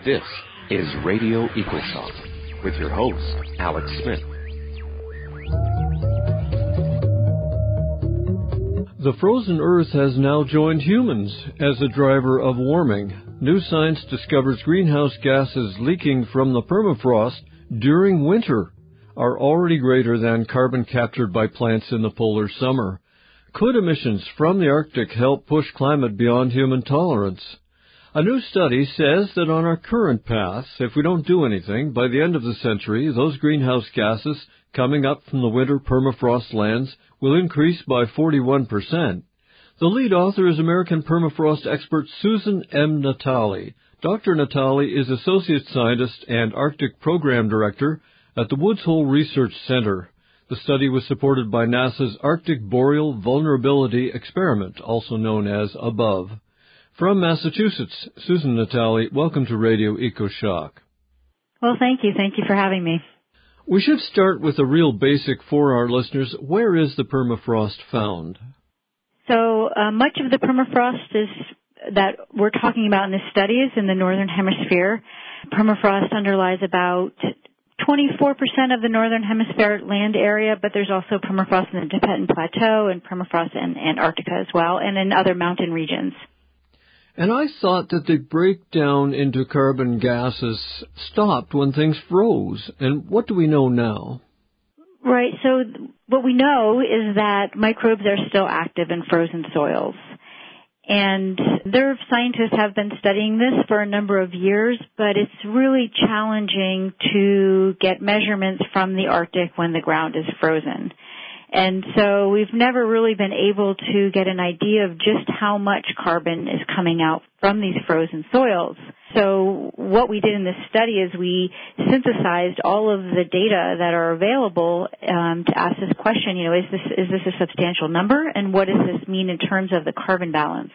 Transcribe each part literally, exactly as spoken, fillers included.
This is Radio EcoShock with your host, Alex Smith. The frozen Earth has now joined humans as a driver of warming. New science discovers greenhouse gases leaking from the permafrost during winter are already greater than carbon captured by plants in the polar summer. Could emissions from the Arctic help push climate beyond human tolerance? A new study says that on our current path, if we don't do anything, by the end of the century, those greenhouse gases coming up from the winter permafrost lands will increase by forty-one percent. The lead author is American permafrost expert Susan M. Natali. Doctor Natali is Associate Scientist and Arctic Program Director at the Woods Hole Research Center. The study was supported by NASA's Arctic Boreal Vulnerability Experiment, also known as ABOVE. From Massachusetts, Susan Natali, welcome to Radio EcoShock. Well, thank you. Thank you for having me. We should start with a real basic for our listeners. Where is the permafrost found? So uh, much of the permafrost is that we're talking about in this study is in the northern hemisphere. Permafrost underlies about twenty-four percent of the northern hemisphere land area, but there's also permafrost in the Tibetan Plateau and permafrost in Antarctica as well, and in other mountain regions. And I thought that the breakdown into carbon gases stopped when things froze. And what do we know now? Right. So what we know is that microbes are still active in frozen soils. And their scientists have been studying this for a number of years, but it's really challenging to get measurements from the Arctic when the ground is frozen. And so we've never really been able to get an idea of just how much carbon is coming out from these frozen soils. So what we did in this study is we synthesized all of the data that are available um, to ask this question, you know, is this is this a substantial number, and what does this mean in terms of the carbon balance?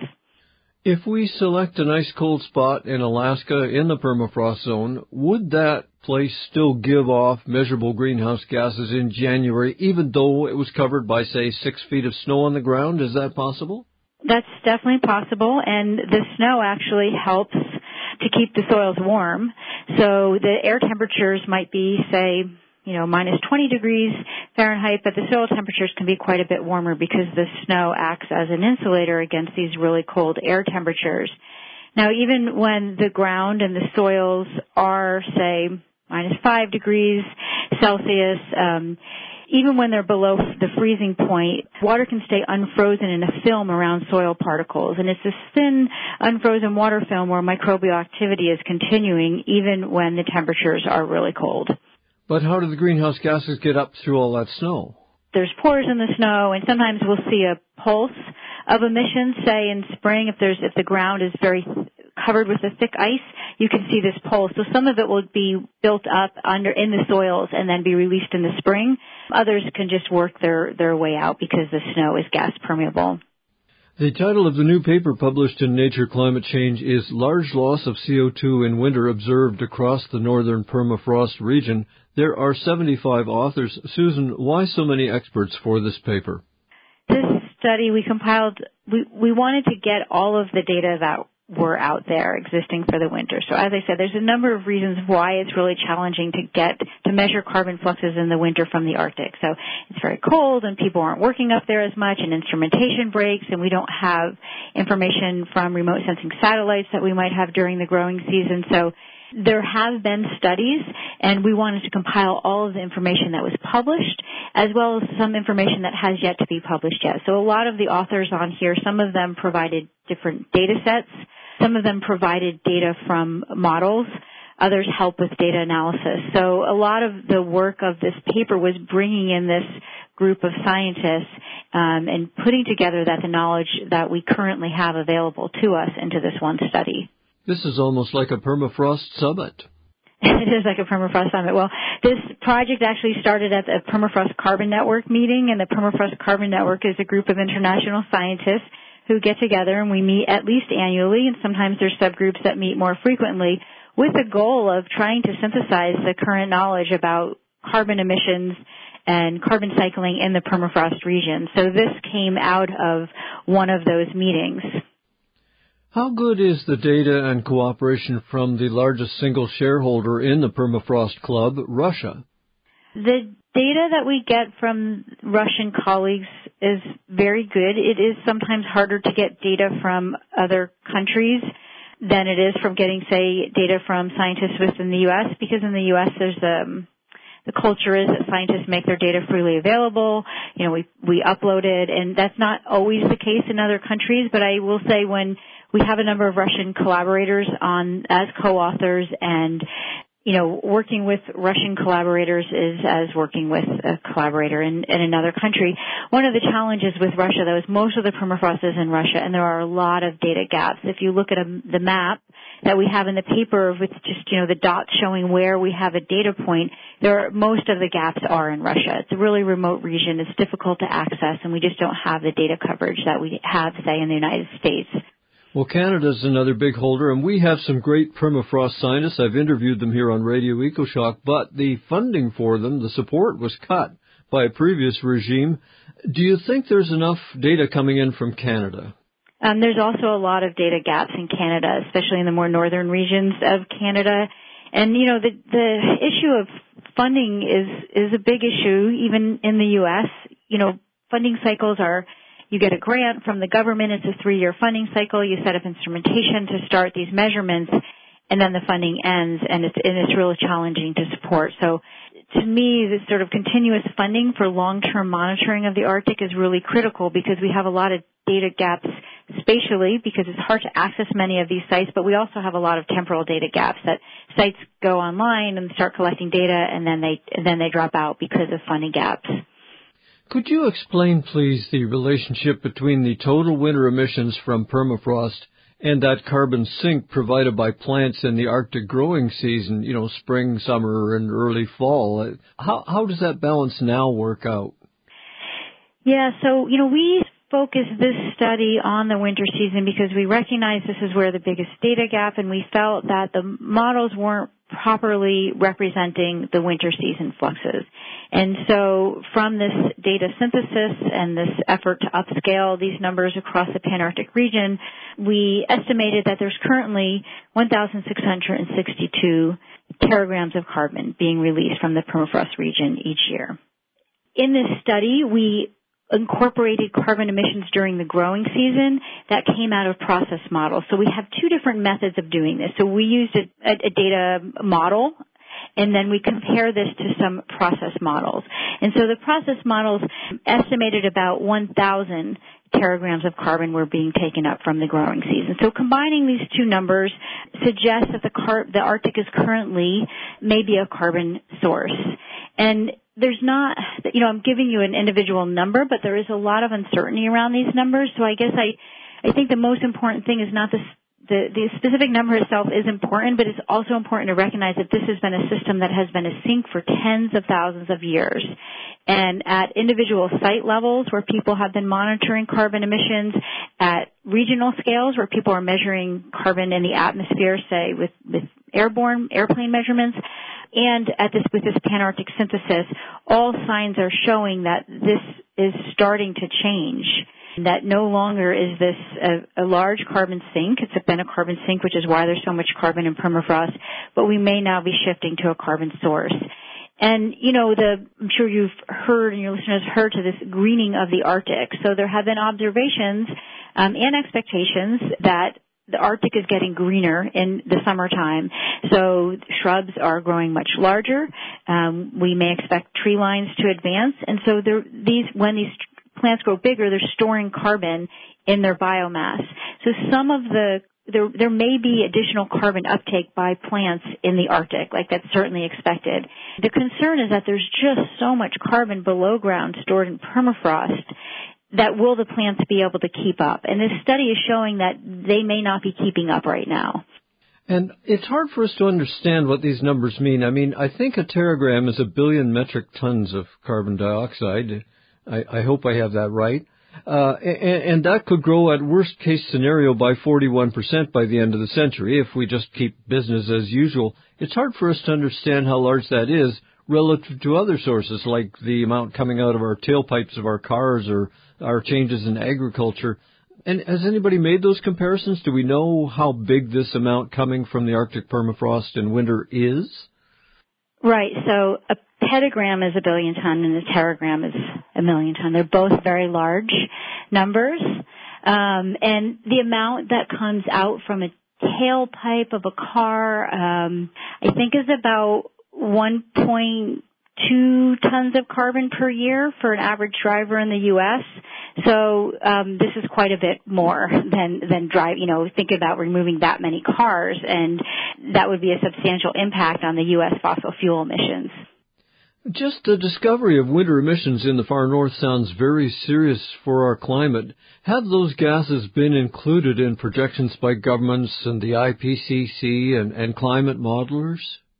If we select a nice cold spot in Alaska in the permafrost zone, would that place still give off measurable greenhouse gases in January, even though it was covered by, say, six feet of snow on the ground? Is that possible? That's definitely possible, and the snow actually helps to keep the soils warm. So the air temperatures might be, say, you know, minus twenty degrees Fahrenheit, but the soil temperatures can be quite a bit warmer because the snow acts as an insulator against these really cold air temperatures. Now, even when the ground and the soils are, say, minus five degrees Celsius, um, even when they're below the freezing point, water can stay unfrozen in a film around soil particles. And it's this thin, unfrozen water film where microbial activity is continuing even when the temperatures are really cold. But how do the greenhouse gases get up through all that snow? There's pores in the snow, and sometimes we'll see a pulse of emissions. Say in spring, if there's if the ground is very covered with a thick ice, you can see this pulse. So some of it will be built up under in the soils and then be released in the spring. Others can just work their, their way out because the snow is gas permeable. The title of the new paper published in Nature Climate Change is Large Loss of C O two in Winter Observed Across the Northern Permafrost Region. There are seventy-five authors. Susan, why so many experts for this paper? This study we compiled, we, we wanted to get all of the data that were out there existing for the winter. So as I said, there's a number of reasons why it's really challenging to get to measure carbon fluxes in the winter from the Arctic. So it's very cold and people aren't working up there as much and instrumentation breaks, and we don't have information from remote sensing satellites that we might have during the growing season. So there have been studies, and we wanted to compile all of the information that was published, as well as some information that has yet to be published yet. So a lot of the authors on here, some of them provided different data sets. Some of them provided data from models. Others help with data analysis. So a lot of the work of this paper was bringing in this group of scientists um, and putting together that the knowledge that we currently have available to us into this one study. This is almost like a permafrost summit. It is like a permafrost summit. Well, this project actually started at the Permafrost Carbon Network meeting, and the Permafrost Carbon Network is a group of international scientists who get together, and we meet at least annually, and sometimes there's subgroups that meet more frequently, with the goal of trying to synthesize the current knowledge about carbon emissions and carbon cycling in the permafrost region. So this came out of one of those meetings. How good is the data and cooperation from the largest single shareholder in the Permafrost Club, Russia? The data that we get from Russian colleagues is very good. It is sometimes harder to get data from other countries than it is from getting, say, data from scientists within the U S, because in the U S there's um the culture is that scientists make their data freely available. You know, we we upload it, and that's not always the case in other countries, but I will say when we have a number of Russian collaborators on as co-authors, and you know, working with Russian collaborators is as working with a collaborator in, in another country. One of the challenges with Russia, though, is most of the permafrost is in Russia, and there are a lot of data gaps. If you look at a, the map that we have in the paper with just, you know, the dots showing where we have a data point, there are, most of the gaps are in Russia. It's a really remote region. It's difficult to access, and we just don't have the data coverage that we have, say, in the United States. Well, Canada's another big holder, and we have some great permafrost scientists. I've interviewed them here on Radio EcoShock, but the funding for them, the support, was cut by a previous regime. Do you think there's enough data coming in from Canada? Um, there's also a lot of data gaps in Canada, especially in the more northern regions of Canada. And, you know, the, the issue of funding is, is a big issue, even in the U S. You know, funding cycles are, you get a grant from the government, it's a three-year funding cycle, you set up instrumentation to start these measurements, and then the funding ends, and it's, and it's really challenging to support. So to me, this sort of continuous funding for long-term monitoring of the Arctic is really critical, because we have a lot of data gaps spatially, because it's hard to access many of these sites, but we also have a lot of temporal data gaps that sites go online and start collecting data, and then they, and then they drop out because of funding gaps. Could you explain, please, the relationship between the total winter emissions from permafrost and that carbon sink provided by plants in the Arctic growing season, you know, spring, summer, and early fall? How, how does that balance now work out? Yeah, so, you know, we focus this study on the winter season because we recognize this is where the biggest data gap, and we felt that the models weren't properly representing the winter season fluxes. And so from this data synthesis and this effort to upscale these numbers across the Pan-Arctic region, we estimated that there's currently one thousand six hundred sixty-two teragrams of carbon being released from the permafrost region each year. In this study, we incorporated carbon emissions during the growing season that came out of process models. So we have two different methods of doing this. So we used a, a, a data model, and then we compare this to some process models. And so the process models estimated about one thousand teragrams of carbon were being taken up from the growing season. So combining these two numbers suggests that the, car- the Arctic is currently maybe a carbon source. And there's not, you know, I'm giving you an individual number, but there is a lot of uncertainty around these numbers. So I guess I, I think the most important thing is not this, the, the specific number itself is important, but it's also important to recognize that this has been a system that has been a sink for tens of thousands of years. And at individual site levels where people have been monitoring carbon emissions, at regional scales where people are measuring carbon in the atmosphere, say with, with airborne airplane measurements, and at this, with this Pan-Arctic synthesis, all signs are showing that this is starting to change, that no longer is this a, a large carbon sink. It's been a carbon sink, which is why there's so much carbon in permafrost, but we may now be shifting to a carbon source. And, you know, the, I'm sure you've heard and your listeners heard to this greening of the Arctic. So there have been observations um, and expectations that the Arctic is getting greener in the summertime, so shrubs are growing much larger. Um, we may expect tree lines to advance, and so these, when these plants grow bigger, they're storing carbon in their biomass. So some of the there, there may be additional carbon uptake by plants in the Arctic, like that's certainly expected. The concern is that there's just so much carbon below ground stored in permafrost that will the plants be able to keep up? And this study is showing that they may not be keeping up right now. And it's hard for us to understand what these numbers mean. I mean, I think a teragram is a billion metric tons of carbon dioxide. I, I hope I have that right. Uh, and, and that could grow at worst case scenario by forty-one percent by the end of the century if we just keep business as usual. It's hard for us to understand how large that is relative to other sources like the amount coming out of our tailpipes of our cars or our changes in agriculture. And has anybody made those comparisons? Do we know how big this amount coming from the Arctic permafrost in winter is? Right. So a petagram is a billion ton and a teragram is a million ton. They're both very large numbers. Um, and the amount that comes out from a tailpipe of a car, um, I think is about one point two tons of carbon per year for an average driver in the U S. So um, this is quite a bit more than than drive. You know, think about removing that many cars, and that would be a substantial impact on the U S fossil fuel emissions. Just the discovery of winter emissions in the far north sounds very serious for our climate. Have those gases been included in projections by governments and the I P C C and, and climate modelers?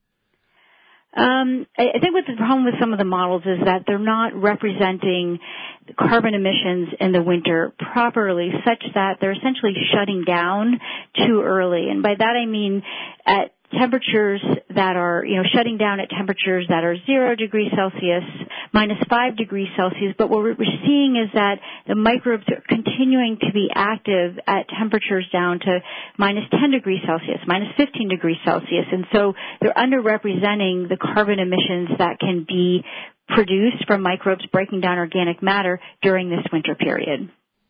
Um, I think what the problem with some of the models is that they're not representing carbon emissions in the winter properly, such that they're essentially shutting down too early. And by that I mean at temperatures that are, you know, shutting down at temperatures that are zero degrees Celsius, minus five degrees Celsius. But what we're seeing is that the microbes are continuing to be active at temperatures down to minus ten degrees Celsius, minus fifteen degrees Celsius. And so they're underrepresenting the carbon emissions that can be produced from microbes breaking down organic matter during this winter period.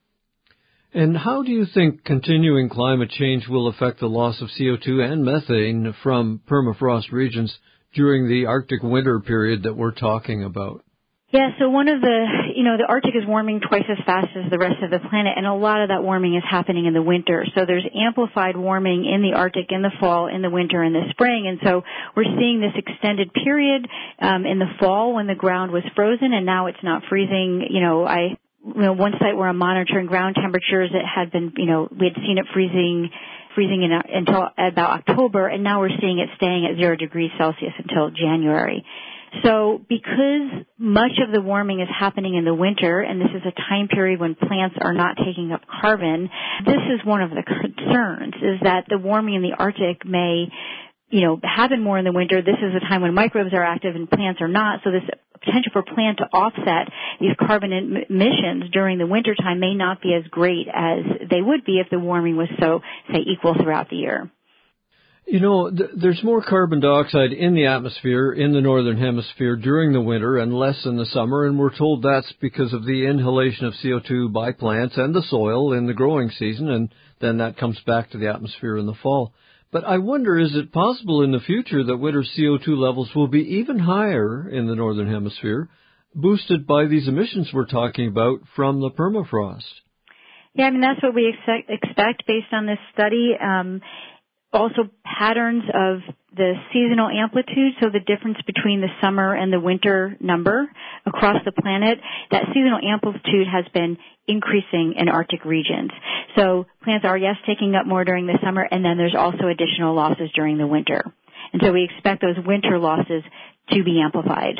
And how do you think continuing climate change will affect the loss of C O two and methane from permafrost regions during the Arctic winter period that we're talking about? Yeah, so one of the, you know, the Arctic is warming twice as fast as the rest of the planet, and a lot of that warming is happening in the winter. So there's amplified warming in the Arctic in the fall, in the winter, and the spring. And so we're seeing this extended period um, in the fall when the ground was frozen, and now it's not freezing. You know, I... You know, one site where I'm monitoring ground temperatures, it had been, you know, we had seen it freezing, freezing in, until about October, and now we're seeing it staying at zero degrees Celsius until January. So because much of the warming is happening in the winter, and this is a time period when plants are not taking up carbon, this is one of the concerns, is that the warming in the Arctic may, you know, happen more in the winter. This is a time when microbes are active and plants are not, so this potential for plant to offset these carbon emissions during the winter time may not be as great as they would be if the warming was so, say, equal throughout the year. You know, th- there's more carbon dioxide in the atmosphere in the northern hemisphere during the winter and less in the summer, and we're told that's because of the inhalation of C O two by plants and the soil in the growing season, and then that comes back to the atmosphere in the fall. But I wonder, is it possible in the future that winter C O two levels will be even higher in the northern hemisphere, boosted by these emissions we're talking about from the permafrost? Yeah, I mean, that's what we expect, expect based on this study. Um, also patterns of the seasonal amplitude, so the difference between the summer and the winter number across the planet, that seasonal amplitude has been increasing in Arctic regions. So plants are, yes, taking up more during the summer, and then there's also additional losses during the winter. And so we expect those winter losses to be amplified.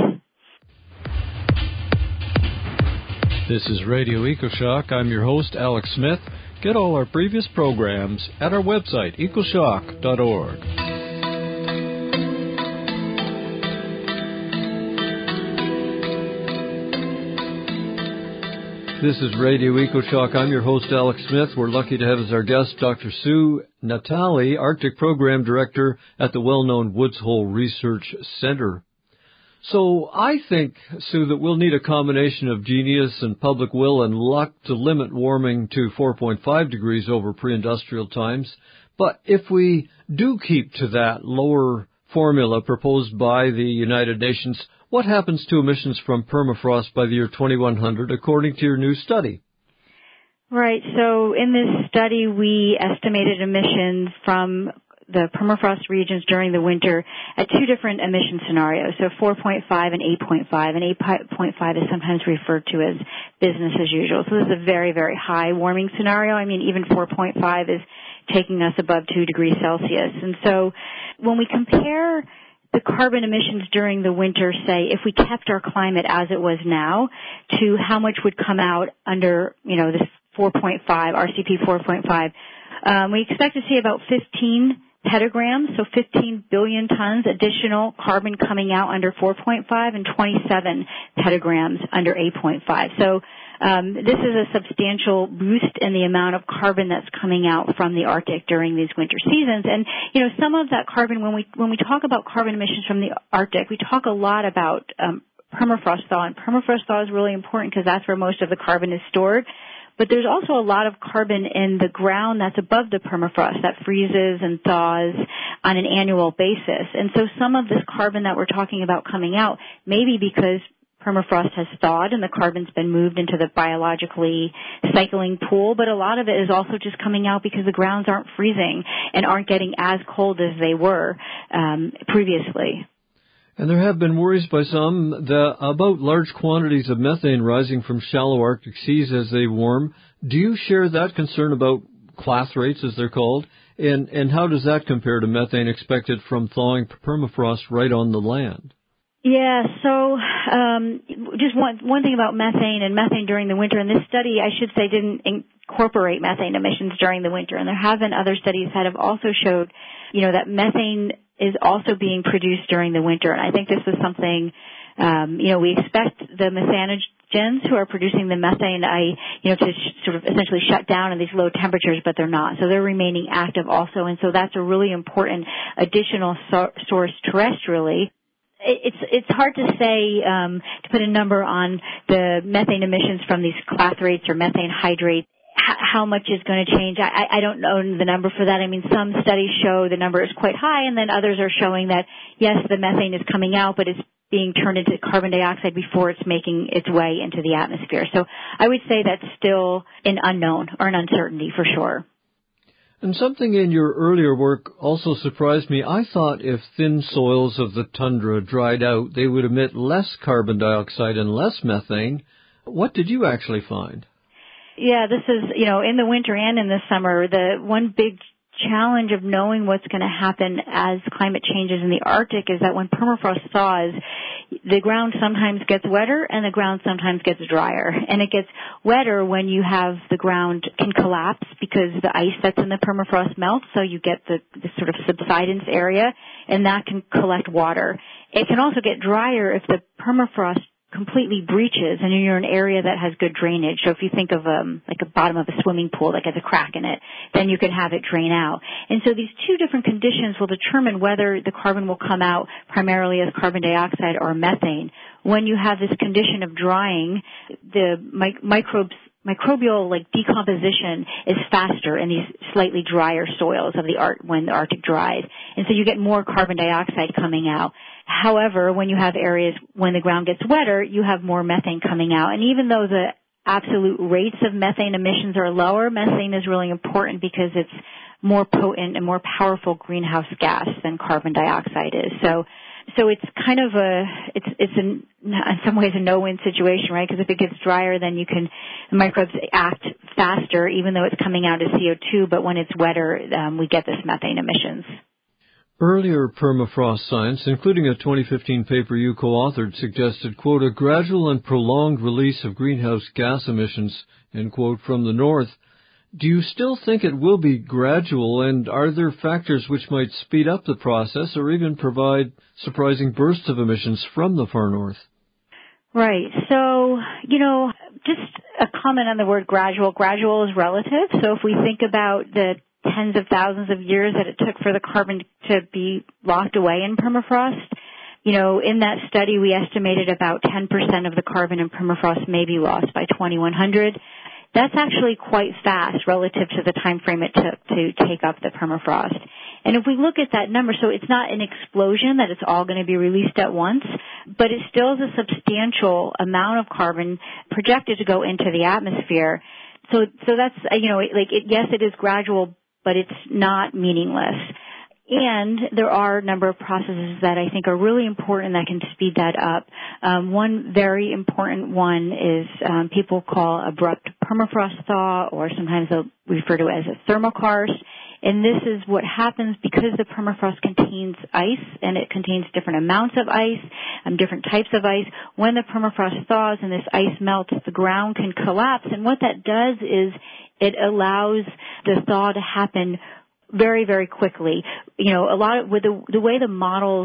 This is Radio EcoShock. I'm your host, Alex Smith. Get all our previous programs at our website, ecoshock dot org. This is Radio EcoShock. I'm your host, Alex Smith. We're lucky to have as our guest Doctor Sue Natale, Arctic Program Director at the well-known Woods Hole Research Center. So I think, Sue, that we'll need a combination of genius and public will and luck to limit warming to four point five degrees over pre-industrial times. But if we do keep to that lower formula proposed by the United Nations, what happens to emissions from permafrost by the year twenty-one hundred, according to your new study? Right. So in this study, we estimated emissions from the permafrost regions during the winter at two different emission scenarios, so four point five and eight point five, and eight point five is sometimes referred to as business as usual. So this is a very, very high warming scenario. I mean, even four point five is taking us above two degrees Celsius. And so when we compare the carbon emissions during the winter, say, if we kept our climate as it was now, to how much would come out under, you know, this four point five, R C P four point five, um, we expect to see about fifteen petagrams, so fifteen billion tons additional carbon coming out under four point five, and twenty-seven petagrams under eight point five. So um, this is a substantial boost in the amount of carbon that's coming out from the Arctic during these winter seasons. And, you know, some of that carbon, when we when we talk about carbon emissions from the Arctic, we talk a lot about um, permafrost thaw. And permafrost thaw is really important because that's where most of the carbon is stored. But there's also a lot of carbon in the ground that's above the permafrost that freezes and thaws on an annual basis. And so some of this carbon that we're talking about coming out may be because permafrost has thawed and the carbon's been moved into the biologically cycling pool, but a lot of it is also just coming out because the grounds aren't freezing and aren't getting as cold as they were um, previously. And there have been worries by some that, about large quantities of methane rising from shallow Arctic seas as they warm. Do you share that concern about clathrates, as they're called? And, and how does that compare to methane expected from thawing permafrost right on the land? Yeah, so um, just one one thing about methane and methane during the winter, and this study, I should say, didn't incorporate methane emissions during the winter, and there have been other studies that have also showed, you know, that methane is also being produced during the winter, and I think this is something, um, you know, we expect the methanogens who are producing the methane, I, you know, to sh- sort of essentially shut down in these low temperatures, but they're not, so they're remaining active also, and so that's a really important additional so- source terrestrially. It's it's hard to say, um, to put a number on the methane emissions from these clathrates or methane hydrates, h- how much is going to change. I, I don't know the number for that. I mean, some studies show the number is quite high, and then others are showing that, yes, the methane is coming out, but it's being turned into carbon dioxide before it's making its way into the atmosphere. So I would say that's still an unknown or an uncertainty for sure. And something in your earlier work also surprised me. I thought if thin soils of the tundra dried out, they would emit less carbon dioxide and less methane. What did you actually find? Yeah, this is, you know, in the winter and in the summer, the one big challenge of knowing what's going to happen as climate changes in the Arctic is that when permafrost thaws, the ground sometimes gets wetter and the ground sometimes gets drier. And it gets wetter when you have the ground can collapse because the ice that's in the permafrost melts, so you get the, the sort of subsidence area, and that can collect water. It can also get drier if the permafrost completely breaches and you're in an area that has good drainage. So if you think of um, like a bottom of a swimming pool that has a crack in it, then you can have it drain out. And so these two different conditions will determine whether the carbon will come out primarily as carbon dioxide or methane. When you have this condition of drying, the mi- microbes microbial like decomposition is faster in these slightly drier soils of the Arctic when the Arctic dries. And so you get more carbon dioxide coming out. However, when you have areas when the ground gets wetter, you have more methane coming out. And even though the absolute rates of methane emissions are lower, methane is really important because it's more potent and more powerful greenhouse gas than carbon dioxide is. So So it's kind of a, it's, it's in, in some ways a no-win situation, right? Because if it gets drier, then you can, the microbes act faster, even though it's coming out as C O two, but when it's wetter, um, we get this methane emissions. Earlier permafrost science, including a twenty fifteen paper you co-authored, suggested, quote, a gradual and prolonged release of greenhouse gas emissions, end quote, from the north. Do you still think it will be gradual, and are there factors which might speed up the process or even provide surprising bursts of emissions from the far north? Right. So, you know, just a comment on the word gradual. Gradual is relative. So if we think about the tens of thousands of years that it took for the carbon to be locked away in permafrost, you know, in that study we estimated about ten percent of the carbon in permafrost may be lost by twenty-one hundred. That's actually quite fast relative to the time frame it took to take up the permafrost. And if we look at that number, so it's not an explosion that it's all going to be released at once, but it still is a substantial amount of carbon projected to go into the atmosphere. So, so that's, you know, like, it, yes, it is gradual, but it's not meaningless. And there are a number of processes that I think are really important that can speed that up. Um, one very important one is um, people call abrupt permafrost thaw, or sometimes they'll refer to it as a thermokarst. And this is what happens because the permafrost contains ice, and it contains different amounts of ice, um, different types of ice. When the permafrost thaws and this ice melts, the ground can collapse. And what that does is it allows the thaw to happen very, very quickly. You know, a lot of, with the, the way the models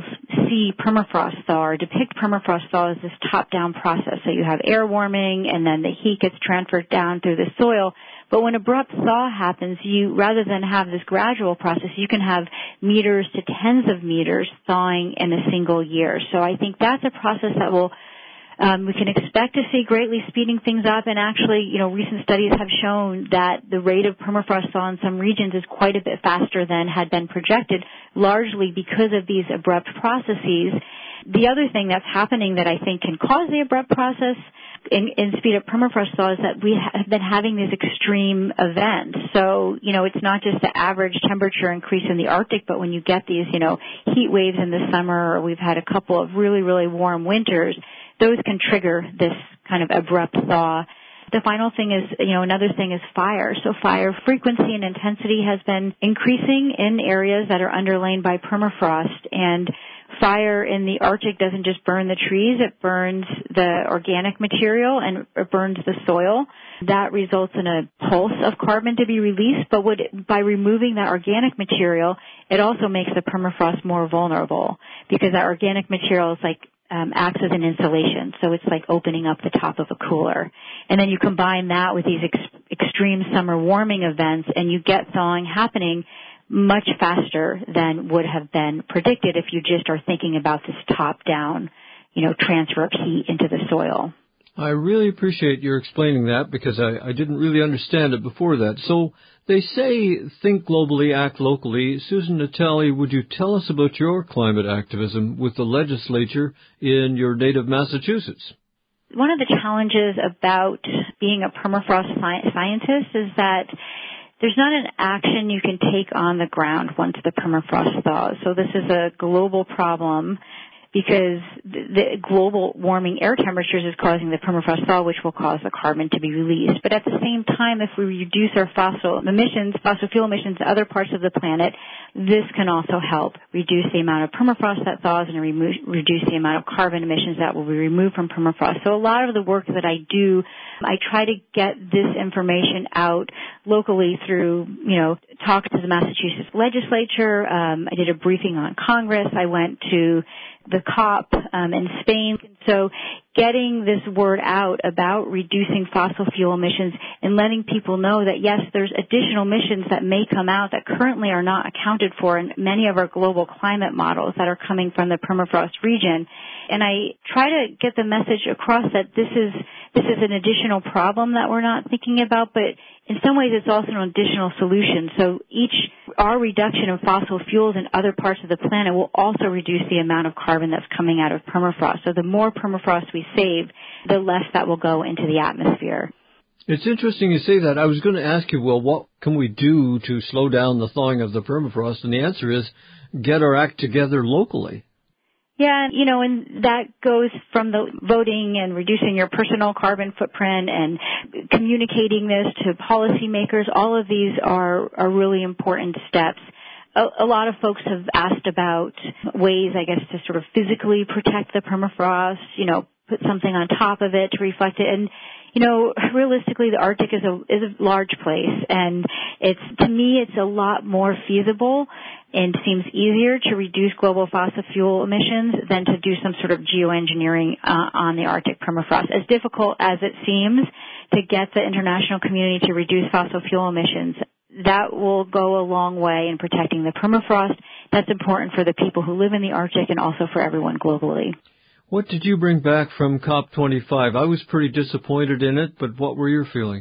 see permafrost thaw or depict permafrost thaw as this top-down process. So you have air warming, and then the heat gets transferred down through the soil. But when abrupt thaw happens, you, rather than have this gradual process, you can have meters to tens of meters thawing in a single year. So I think that's a process that will Um, we can expect to see greatly speeding things up, and actually, you know, recent studies have shown that the rate of permafrost thaw in some regions is quite a bit faster than had been projected, largely because of these abrupt processes. The other thing that's happening that I think can cause the abrupt process and, and speed up permafrost thaw is that we have been having these extreme events. So, you know, it's not just the average temperature increase in the Arctic, but when you get these, you know, heat waves in the summer, or we've had a couple of really, really warm winters, those can trigger this kind of abrupt thaw. The final thing is, you know, another thing is fire. So fire frequency and intensity has been increasing in areas that are underlain by permafrost, and fire in the Arctic doesn't just burn the trees, it burns the organic material and it burns the soil. That results in a pulse of carbon to be released, but would, by removing that organic material, it also makes the permafrost more vulnerable, because that organic material is like Um, acts as an insulation, so it's like opening up the top of a cooler. And then you combine that with these ex- extreme summer warming events, and you get thawing happening much faster than would have been predicted if you just are thinking about this top-down, you know, transfer of heat into the soil. I really appreciate your explaining that, because I, I didn't really understand it before that. So they say, think globally, act locally. Susan Natali, would you tell us about your climate activism with the legislature in your native Massachusetts? One of the challenges about being a permafrost sci- scientist is that there's not an action you can take on the ground once the permafrost thaws. So this is a global problem, because the global warming air temperatures is causing the permafrost thaw, which will cause the carbon to be released. But at the same time, if we reduce our fossil emissions, fossil fuel emissions to other parts of the planet, this can also help reduce the amount of permafrost that thaws and remo- reduce the amount of carbon emissions that will be removed from permafrost. So a lot of the work that I do, I try to get this information out locally through, you know, talks to the Massachusetts legislature. Um, I did a briefing on Congress. I went to the COP um, in Spain. So getting this word out about reducing fossil fuel emissions and letting people know that, yes, there's additional emissions that may come out that currently are not accounted for in many of our global climate models that are coming from the permafrost region. And I try to get the message across that this is this is an additional problem that we're not thinking about, but in some ways it's also an additional solution. So each, our reduction of fossil fuels in other parts of the planet will also reduce the amount of carbon that's coming out of permafrost. So the more permafrost we save, the less that will go into the atmosphere. It's interesting you say that. I was going to ask you, well, what can we do to slow down the thawing of the permafrost? And the answer is get our act together locally. Yeah, you know, and that goes from the voting and reducing your personal carbon footprint and communicating this to policymakers. All of these are, are really important steps. A, a lot of folks have asked about ways, I guess, to sort of physically protect the permafrost, you know, put something on top of it to reflect it. And, you know, realistically, the Arctic is a, is a large place, and it's, to me, it's a lot more feasible and seems easier to reduce global fossil fuel emissions than to do some sort of geoengineering uh, on the Arctic permafrost. As difficult as it seems to get the international community to reduce fossil fuel emissions, that will go a long way in protecting the permafrost. That's important for the people who live in the Arctic and also for everyone globally. What did you bring back from COP twenty-five? I was pretty disappointed in it, but what were your feelings?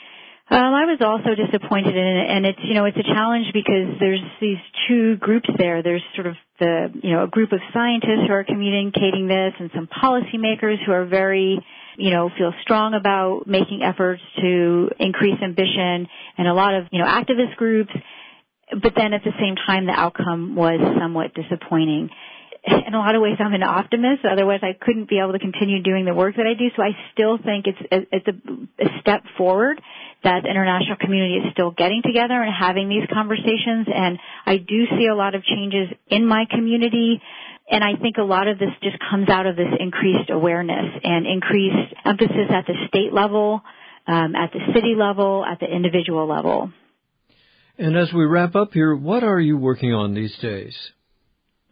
Um, I was also disappointed in it, and it's, you know, it's a challenge because there's these two groups there. There's sort of the, you know, a group of scientists who are communicating this and some policymakers who are very, you know, feel strong about making efforts to increase ambition, and a lot of, you know, activist groups. But then at the same time, the outcome was somewhat disappointing. In a lot of ways, I'm an optimist. Otherwise, I couldn't be able to continue doing the work that I do. So I still think it's it's a, a step forward that the international community is still getting together and having these conversations. And I do see a lot of changes in my community. And I think a lot of this just comes out of this increased awareness and increased emphasis at the state level, um, at the city level, at the individual level. And as we wrap up here, what are you working on these days?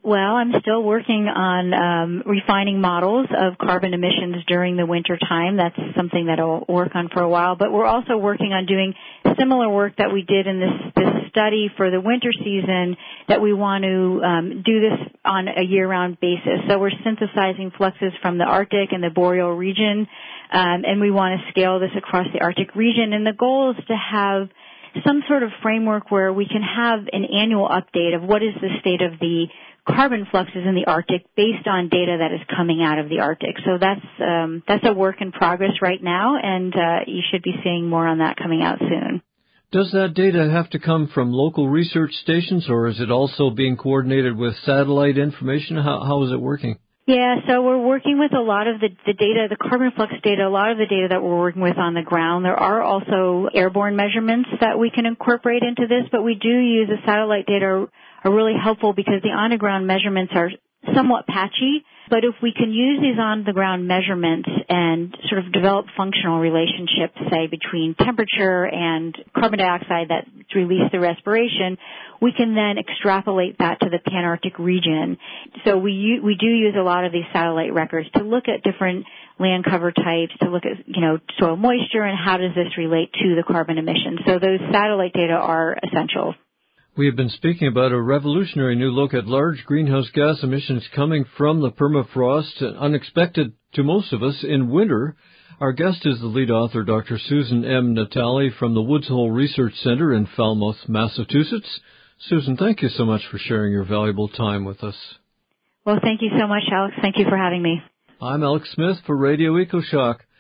Well, I'm still working on um, refining models of carbon emissions during the winter time. That's something that I'll work on for a while. But we're also working on doing similar work that we did in this, this study for the winter season, that we want to um, do this on a year-round basis. So we're synthesizing fluxes from the Arctic and the boreal region, um, and we want to scale this across the Arctic region. And the goal is to have some sort of framework where we can have an annual update of what is the state of the carbon fluxes in the Arctic based on data that is coming out of the Arctic. So that's um, that's a work in progress right now, and uh, you should be seeing more on that coming out soon. Does that data have to come from local research stations, or is it also being coordinated with satellite information? How, how is it working? Yeah, so we're working with a lot of the, the data, the carbon flux data, a lot of the data that we're working with on the ground. There are also airborne measurements that we can incorporate into this, but we do use the satellite data are really helpful because the on-the-ground measurements are somewhat patchy. But if we can use these on-the-ground measurements and sort of develop functional relationships, say, between temperature and carbon dioxide that's released through respiration, we can then extrapolate that to the Pan-Arctic region. So we we do use a lot of these satellite records to look at different land cover types, to look at, you know, soil moisture and how does this relate to the carbon emissions. So those satellite data are essential. We have been speaking about a revolutionary new look at large greenhouse gas emissions coming from the permafrost, unexpected to most of us in winter. Our guest is the lead author, Doctor Susan M. Natale from the Woods Hole Research Center in Falmouth, Massachusetts. Susan, thank you so much for sharing your valuable time with us. Well, thank you so much, Alex. Thank you for having me. I'm Alex Smith for Radio EcoShock.